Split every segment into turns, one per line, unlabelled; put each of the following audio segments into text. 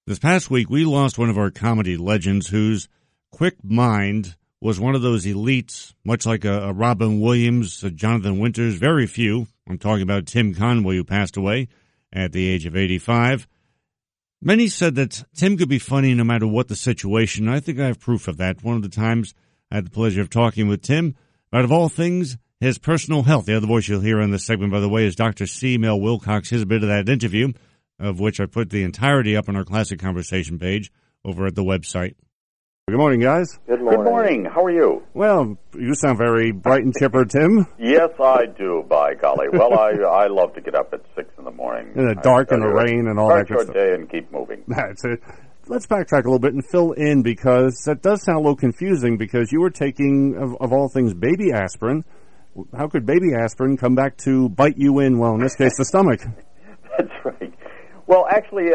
This past week, we lost one of our comedy legends whose quick mind was one of those elites, much like a Robin Williams, a Jonathan Winters, very few. I'm talking about Tim Conway, who passed away at the age of 85. Many said that Tim could be funny no matter what the situation. I think I have proof of that. One of the times I had the pleasure of talking with Tim about, of all things, his personal health. The other voice you'll hear in this segment, by the way, is Dr. C. Mel Wilcox. Here's a bit of that interview, of which I put the entirety up on our Classic Conversation page over at the website. Good morning, guys.
Good morning.
Good morning. How are you?
Well, you sound very bright and chipper, Tim.
Yes, I do, by golly. Well, I love to get up at 6 in the morning.
In the dark and the rain and all that good stuff.
Day and keep moving.
That's it. Let's backtrack a little bit and fill in, because that does sound a little confusing, because you were taking, of all things, baby aspirin. How could baby aspirin come back to bite you in, well, in this case, the stomach?
That's right. Well, actually,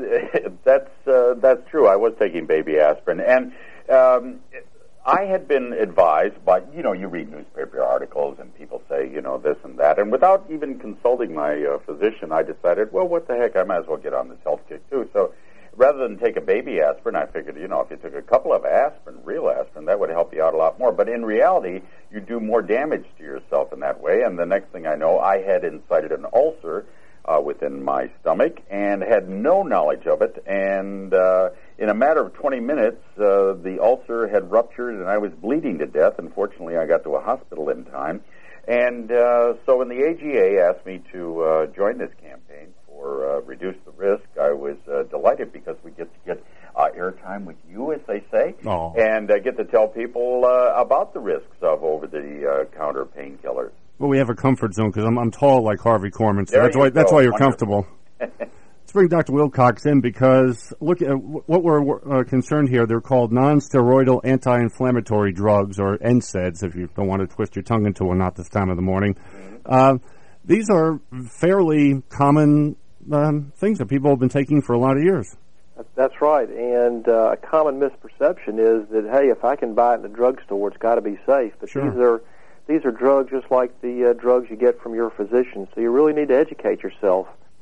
that's true. I was taking baby aspirin, and I had been advised by, you read newspaper articles and people say, this and that, and without even consulting my physician, I decided, well, what the heck, I might as well get on this health kick too. So rather than take a baby aspirin, I figured, if you took a couple of aspirin, real aspirin, that would help you out a lot more. But in reality, you do more damage to yourself in that way, and the next thing I know, I had incited an ulcer within my stomach and had no knowledge of it, and in a matter of 20 minutes the ulcer had ruptured and I was bleeding to death. Unfortunately, I got to a hospital in time, and so when the AGA asked me to join this campaign for Reduce the Risk, I was delighted, because we get to get airtime with you, as they say, and get to tell people about the risks of over-the-counter painkillers.
Well, we have a comfort zone, because I'm tall like Harvey Korman, so that's why you're comfortable. Let's bring Dr. Wilcox in, because look at what we're concerned here. They're called non-steroidal anti-inflammatory drugs, or NSAIDs, if you don't want to twist your tongue into a knot this time of the morning. These are fairly common things that people have been taking for a lot of years.
That's right, and a common misperception is that, hey, if I can buy it in the drugstore, it's got to be safe. But
sure.
These are drugs just like the drugs you get from your physician, so you really need to educate yourself.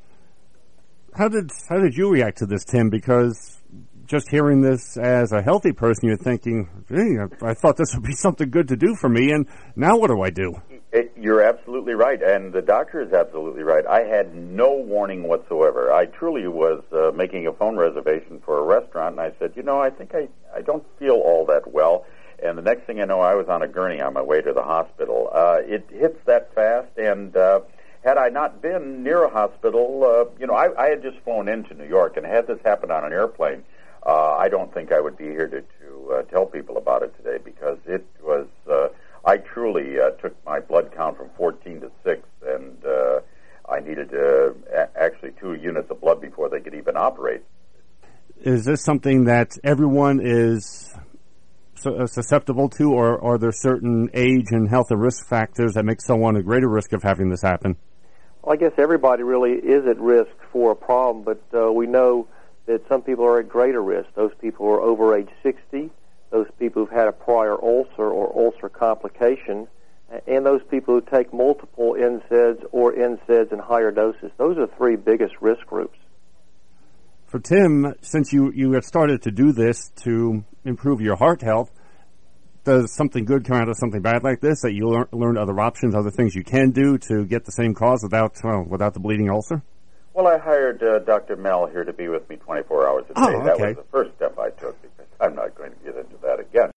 How did you react to this, Tim? Because just hearing this as a healthy person, you're thinking, gee, I thought this would be something good to do for me, and now what do I do?
You're absolutely right, and the doctor is absolutely right. I had no warning whatsoever. I truly was making a phone reservation for a restaurant, and I said, I think I don't feel all that well. And the next thing I know, I was on a gurney on my way to the hospital. It hits that fast, and had I not been near a hospital, I had just flown into New York, and had this happened on an airplane, I don't think I would be here to tell people about it today, because it was, I truly took my blood count from 14 to 6, and I needed actually 2 units of blood before they could even operate.
Is this something that everyone is susceptible to, or are there certain age and health and risk factors that make someone a greater risk of having this happen?
Well, I guess everybody really is at risk for a problem, but we know that some people are at greater risk. Those people who are over age 60, those people who've had a prior ulcer or ulcer complication, and those people who take multiple NSAIDs or NSAIDs in higher doses. Those are the 3 biggest risk groups.
For Tim, since you have started to do this to improve your heart health, does something good come out of something bad like this, that you learn other options, other things you can do to get the same cause without the bleeding ulcer?
Well, I hired Dr. Mel here to be with me 24 hours a day.
Oh, okay.
That was the first step I took, because I'm not going to get into that again.